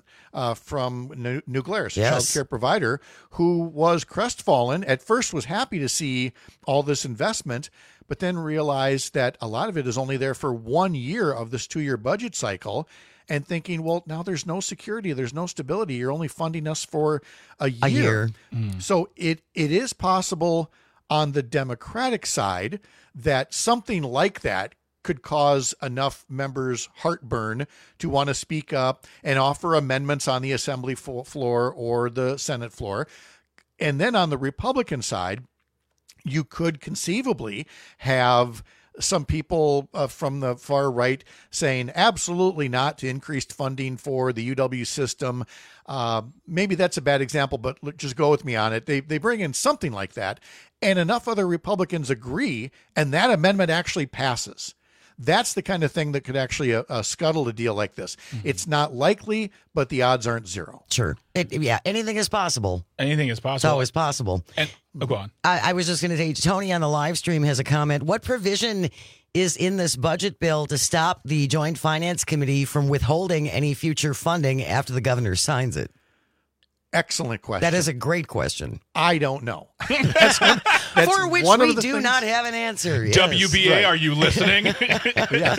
from New Glarus, a child care provider, who was crestfallen. At first, was happy to see all this investment, but then realized that a lot of it is only there for 1 year of this 2-year budget cycle, and thinking, well, now there's no security, there's no stability. You're only funding us for a year. So it is possible on the Democratic side that something like that could cause enough members heartburn to want to speak up and offer amendments on the Assembly floor or the Senate floor. And then on the Republican side, you could conceivably have some people from the far right saying absolutely not to increased funding for the UW system. Maybe that's a bad example, but just go with me on it. They bring in something like that, and enough other Republicans agree, and that amendment actually passes. That's the kind of thing that could actually scuttle a deal like this. Mm-hmm. It's not likely, but the odds aren't zero.
Sure. Anything is possible.
Anything is possible.
It's always possible.
And go on.
I was just going to say, Tony on the live stream has a comment. What provision is in this budget bill to stop the Joint Finance Committee from withholding any future funding after the governor signs it?
Excellent question.
That is a great question.
I don't know.
That's for which we do not have an answer. Yes.
WBA, right. Are you listening?
Yes.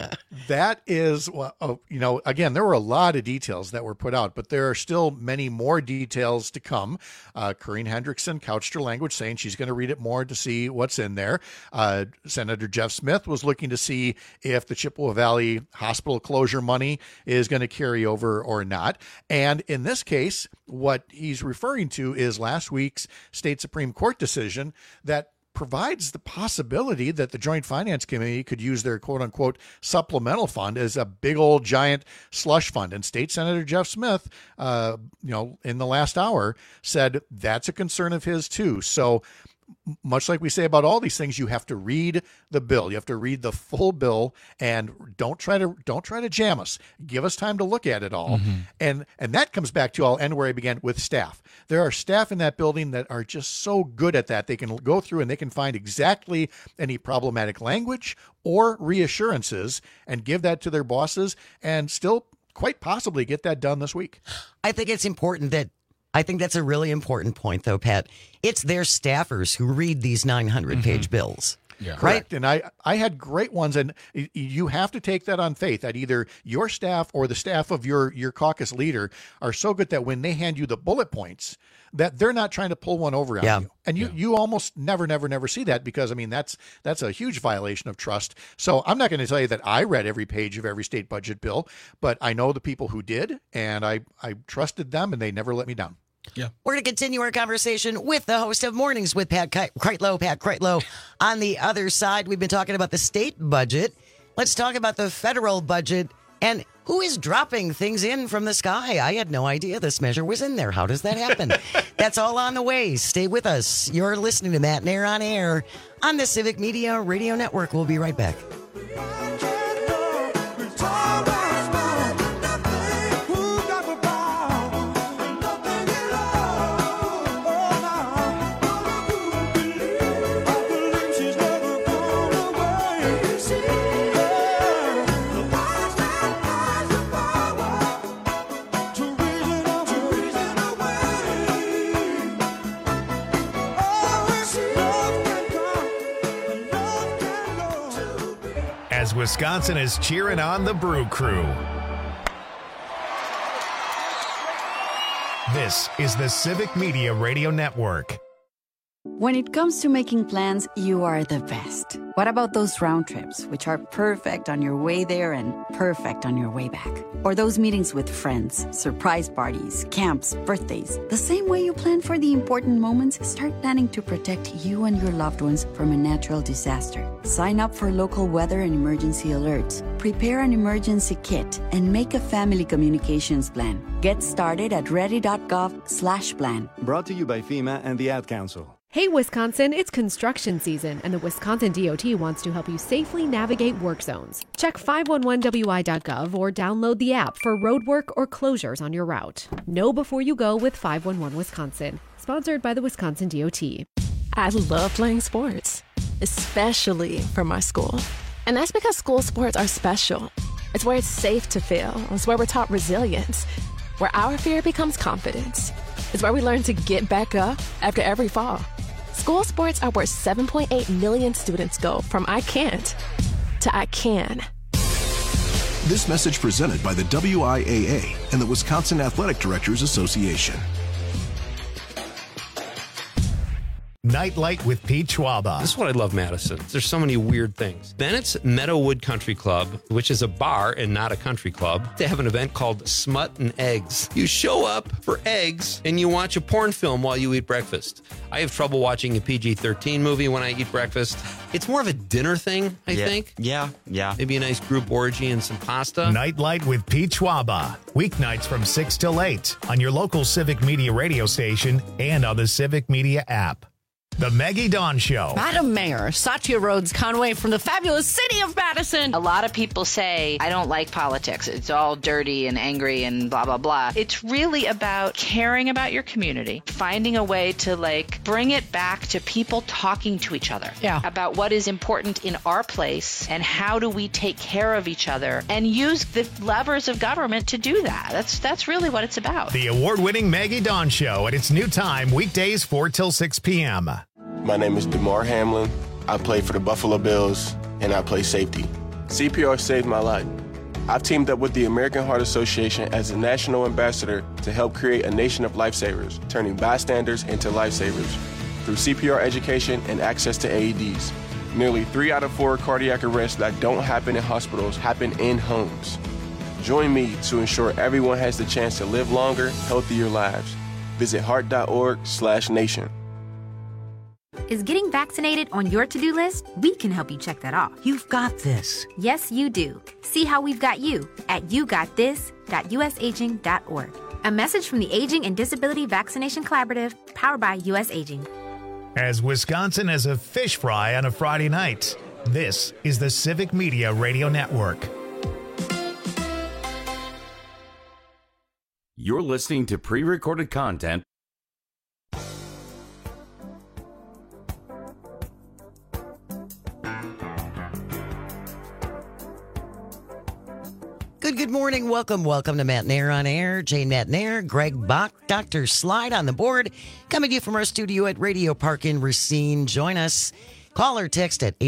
That is, again, there were a lot of details that were put out, but there are still many more details to come. Corinne Hendrickson couched her language saying she's going to read it more to see what's in there. Senator Jeff Smith was looking to see if the Chippewa Valley hospital closure money is going to carry over or not. And in this case, what he's referring to is last week's state Supreme Court decision that provides the possibility that the Joint Finance Committee could use their quote unquote supplemental fund as a big old giant slush fund. And State Senator Jeff Smith, in the last hour said that's a concern of his too. So much like we say about all these things, you have to read the bill. You have to read the full bill, and don't try to jam us. Give us time to look at it all. Mm-hmm. And that comes back to, I'll end where I began, with staff. There are staff in that building that are just so good at that. They can go through and they can find exactly any problematic language or reassurances and give that to their bosses and still quite possibly get that done this week.
I think that's a really important point, though, Pat. It's their staffers who read these 900-page bills.
Yeah.
Right.
Correct. And I had great ones, and you have to take that on faith that either your staff or the staff of your caucus leader are so good that when they hand you the bullet points, that they're not trying to pull one over on you. And you almost never see that, because, I mean, that's a huge violation of trust. So I'm not going to tell you that I read every page of every state budget bill, but I know the people who did, and I trusted them, and they never let me down.
Yeah. We're going to continue our conversation with the host of Mornings with Pat Kreitlow. On the other side, we've been talking about the state budget. Let's talk about the federal budget and who is dropping things in from the sky. I had no idea this measure was in there. How does that happen? That's all on the way. Stay with us. You're listening to Matt Nair on Air on the Civic Media Radio Network. We'll be right back.
Wisconsin is cheering on the Brew Crew. This is the Civic Media Radio Network.
When it comes to making plans, you are the best. What about those round trips, which are perfect on your way there and perfect on your way back? Or those meetings with friends, surprise parties, camps, birthdays. The same way you plan for the important moments, start planning to protect you and your loved ones from a natural disaster. Sign up for local weather and emergency alerts. Prepare an emergency kit and make a family communications plan. Get started at ready.gov/plan.
Brought to you by FEMA and the Ad Council.
Hey, Wisconsin, it's construction season, and the Wisconsin DOT wants to help you safely navigate work zones. Check 511wi.gov or download the app for road work or closures on your route. Know before you go with 511 Wisconsin. Sponsored by the Wisconsin DOT.
I love playing sports, especially for my school. And that's because school sports are special. It's where it's safe to fail. It's where we're taught resilience, where our fear becomes confidence. It's where we learn to get back up after every fall. School sports are where 7.8 million students go from I can't to I can.
This message presented by the WIAA and the Wisconsin Athletic Directors Association.
Nightlight with Pete Schwaba.
This is what I love, Madison. There's so many weird things. Bennett's Meadowood Country Club, which is a bar and not a country club, they have an event called Smut and Eggs. You show up for eggs and you watch a porn film while you eat breakfast. I have trouble watching a PG-13 movie when I eat breakfast. It's more of a dinner thing, I think.
Yeah.
Maybe a nice group orgy and some pasta.
Nightlight with Pete Schwaba. Weeknights from 6 till 8 on your local Civic Media radio station and on the Civic Media app. The Maggie Dawn Show.
Madam Mayor, Satya Rhodes Conway from the fabulous city of Madison.
A lot of people say, I don't like politics. It's all dirty and angry and blah, blah, blah. It's really about caring about your community, finding a way to bring it back to people talking to each other about what is important in our place and how do we take care of each other and use the levers of government to do that. That's really what it's about.
The award-winning Maggie Dawn Show at its new time, weekdays 4 till 6 p.m.
My name is DeMar Hamlin. I play for the Buffalo Bills, and I play safety. CPR saved my life. I've teamed up with the American Heart Association as a national ambassador to help create a nation of lifesavers, turning bystanders into lifesavers through CPR education and access to AEDs. Nearly 3 out of 4 cardiac arrests that don't happen in hospitals happen in homes. Join me to ensure everyone has the chance to live longer, healthier lives. Visit heart.org/nation.
Is getting vaccinated on your to-do list? We can help you check that off.
You've got this.
Yes, you do. See how we've got you at yougotthis.usaging.org. A message from the Aging and Disability Vaccination Collaborative, powered by US Aging.
As Wisconsin as a fish fry on a Friday night, this is the Civic Media Radio Network.
You're listening to pre-recorded content.
Good morning. Welcome to Matt Nair on Air. Jane Matt Nair, Greg Bach, Dr. Slide on the board. Coming to you from our studio at Radio Park in Racine. Join us. Call or text at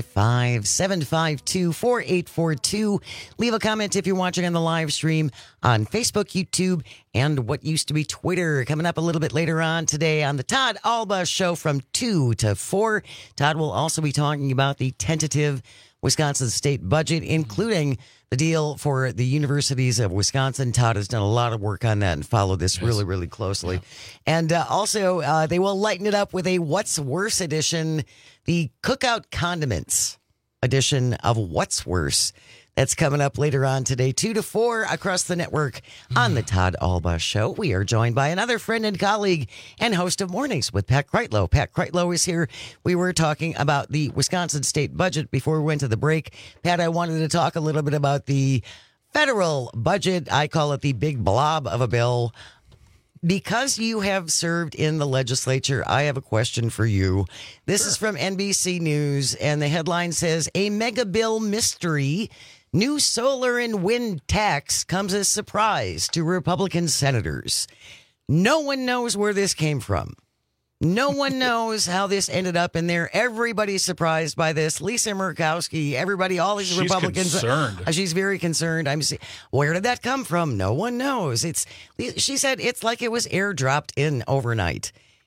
855-752-4842. Leave a comment if you're watching on the live stream on Facebook, YouTube, and what used to be Twitter. Coming up a little bit later on today on the Todd Alba Show from 2 to 4. Todd will also be talking about the tentative Wisconsin state budget, including the deal for the universities of Wisconsin. Todd has done a lot of work on that and followed this really closely. Yeah. And also, they will lighten it up with a What's Worse edition, the Cookout Condiments edition of What's Worse. That's coming up later on today, 2 to 4 across the network on the Todd Alba Show. We are joined by another friend and colleague and host of Mornings with Pat Kreitlow. Pat Kreitlow is here. We were talking about the Wisconsin state budget before we went to the break. Pat, I wanted to talk a little bit about the federal budget. I call it the big blob of a bill. Because you have served in the legislature, I have a question for you. This is from NBC News, and the headline says, a mega bill mystery. New solar and wind tax comes as a surprise to Republican senators. No one knows where this came from. No one knows how this ended up in there. Everybody's surprised by this. Lisa Murkowski, everybody, all these Republicans.
Concerned.
She's very concerned. Where did that come from? No one knows. She said it's like it was airdropped in overnight.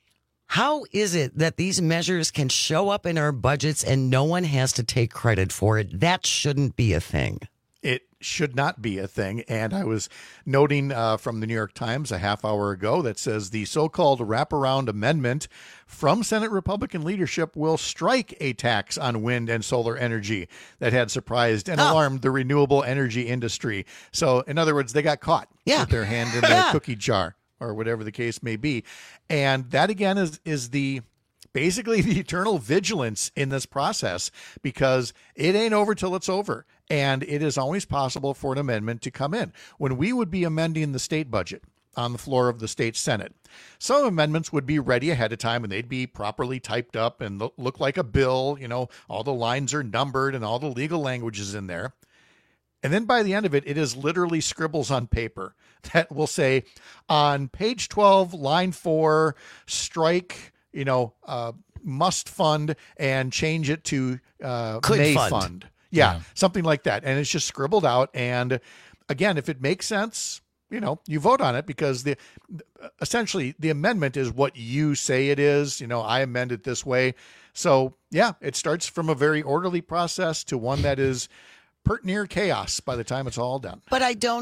How is it that these measures can show up in our budgets and no one has to take credit for it? That shouldn't be a thing.
It should not be a thing. And I was noting from the New York Times a half hour ago that says the so-called wraparound amendment from Senate Republican leadership will strike a tax on wind and solar energy that had surprised and alarmed the renewable energy industry. So, in other words, they got caught with their hand in the cookie jar or whatever the case may be. And that, again, is the basically the eternal vigilance in this process, because it ain't over till it's over. And it is always possible for an amendment to come in. When we would be amending the state budget on the floor of the state Senate, some amendments would be ready ahead of time and they'd be properly typed up and look like a bill. You know, all the lines are numbered and all the legal language is in there. And then by the end of it, it is literally scribbles on paper that will say on page 12, line 4, strike, must fund and change it to may fund. Yeah, something like that. And it's just scribbled out. And again, if it makes sense, you vote on it, because essentially the amendment is what you say it is. I amend it this way. So yeah, it starts from a very orderly process to one that is pert near chaos by the time it's all done.
But I don't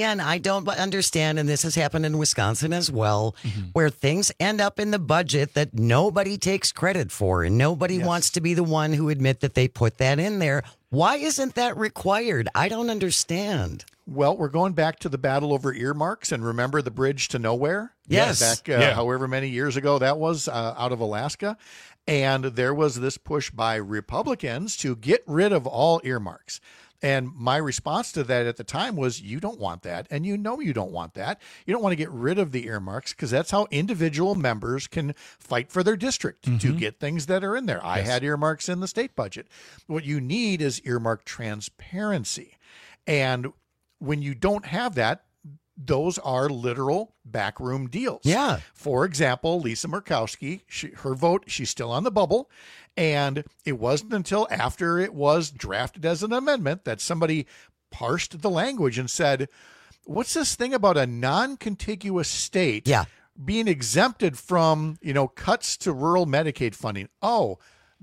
understand, and this has happened in Wisconsin as well, where things end up in the budget that nobody takes credit for, and nobody wants to be the one who admit that they put that in there. Why isn't that required? I don't understand.
Well, we're going back to the battle over earmarks, and remember the bridge to nowhere?
Yes.
Back however many years ago that was, out of Alaska. And there was this push by Republicans to get rid of all earmarks. And my response to that at the time was, you don't want that. And you don't want that. You don't want to get rid of the earmarks, because that's how individual members can fight for their district to get things that are in there. I had earmarks in the state budget. What you need is earmark transparency. And when you don't have that, those are literal backroom deals.
Yeah.
For example, Lisa Murkowski, her vote, she's still on the bubble. And it wasn't until after it was drafted as an amendment that somebody parsed the language and said, what's this thing about a non-contiguous state being exempted from, cuts to rural Medicaid funding? Oh,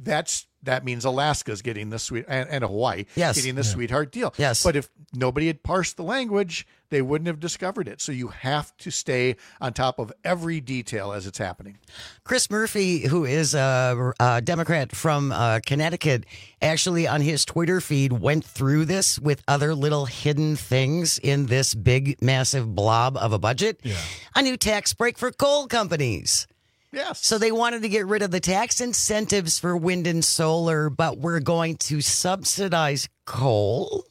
that means Alaska's getting the and Hawaii getting the sweetheart deal.
Yes.
But if nobody had parsed the language, they wouldn't have discovered it. So you have to stay on top of every detail as it's happening.
Chris Murphy, who is a Democrat from Connecticut, actually on his Twitter feed went through this with other little hidden things in this big, massive blob of a budget.
Yeah.
A new tax break for coal companies.
Yes.
So they wanted to get rid of the tax incentives for wind and solar, but we're going to subsidize coal.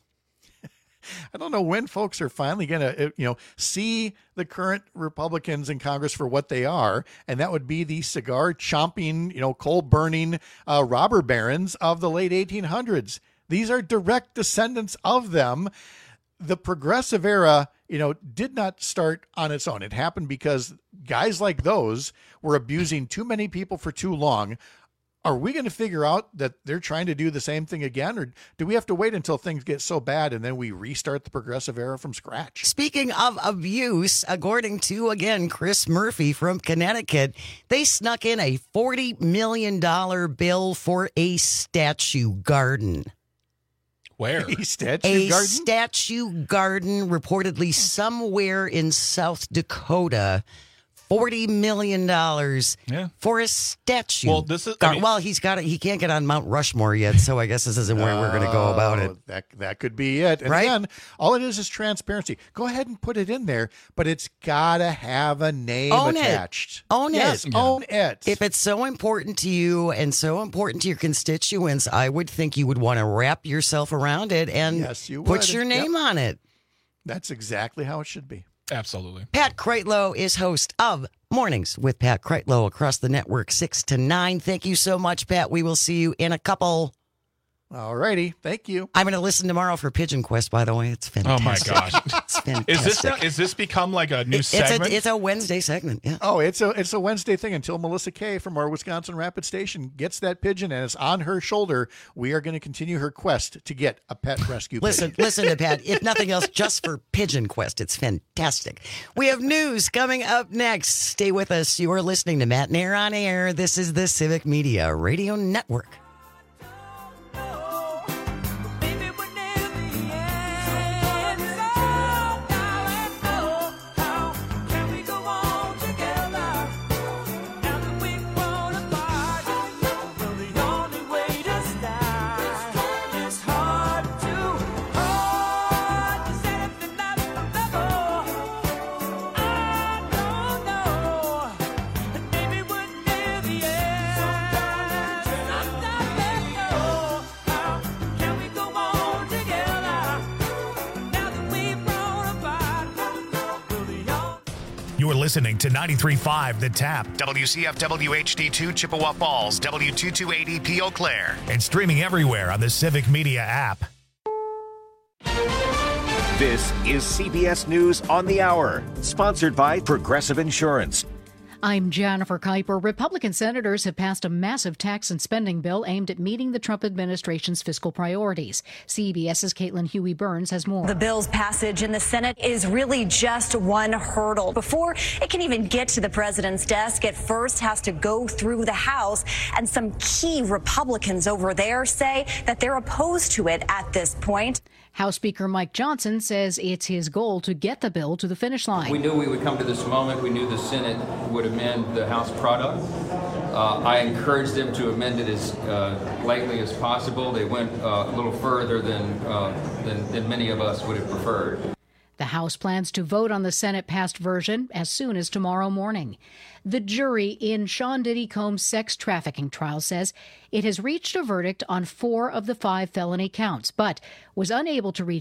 I don't know when folks are finally going to, see the current Republicans in Congress for what they are. And that would be the cigar chomping, coal burning robber barons of the late 1800s. These are direct descendants of them. The progressive era, did not start on its own. It happened because guys like those were abusing too many people for too long. Are we going to figure out that they're trying to do the same thing again? Or do we have to wait until things get so bad and then we restart the progressive era from scratch?
Speaking of abuse, according to, again, Chris Murphy from Connecticut, they snuck in a $40 million bill for a statue garden.
Where?
A statue garden?
Statue garden, reportedly somewhere in South Dakota. $40 million for a statue.
Well, this is.
He can't get on Mount Rushmore yet, so I guess this isn't where we're going to go about it.
That could be it. And
right?
Again, all it is transparency. Go ahead and put it in there, but it's got to have a name attached.
Own
it. Own it.
If it's so important to you and so important to your constituents, I would think you would want to wrap yourself around it and put your name on it.
That's exactly how it should be.
Absolutely.
Pat Kreitlow is host of Mornings with Pat Kreitlow across the network 6 to 9. Thank you so much, Pat. We will see you in a couple.
All righty. Thank you.
I'm going to listen tomorrow for Pigeon Quest, by the way. It's fantastic.
Oh, my gosh.
It's fantastic.
Is this become like a new segment?
It's a Wednesday segment. Yeah.
Oh, it's a Wednesday thing until Melissa Kay from our Wisconsin Rapid Station gets that pigeon and it's on her shoulder. We are going to continue her quest to get a pet rescue pigeon.
Listen to Pat. If nothing else, just for Pigeon Quest, it's fantastic. We have news coming up next. Stay with us. You are listening to Matt Nair on Air. This is the Civic Media Radio Network.
You're listening to 93.5 The Tap, WCFW HD2 Chippewa Falls, W228EP Eau Claire, and streaming everywhere on the Civic Media app.
This is CBS News on the Hour, sponsored by Progressive Insurance.
I'm Jennifer Kuiper. Republican senators have passed a massive tax and spending bill aimed at meeting the Trump administration's fiscal priorities. CBS's Caitlin Huey-Burns has more.
The bill's passage in the Senate is really just one hurdle. Before it can even get to the president's desk, it first has to go through the House. And some key Republicans over there say that they're opposed to it at this point.
House Speaker Mike Johnson says it's his goal to get the bill to the finish line.
We knew we would come to this moment. We knew the Senate would amend the House product. I encouraged them to amend it as lightly as possible. They went a little further than many of us would have preferred.
The House plans to vote on the Senate-passed version as soon as tomorrow morning. The jury in Sean Diddy Combs' sex trafficking trial says it has reached a verdict on 4 of the 5 felony counts, but was unable to reach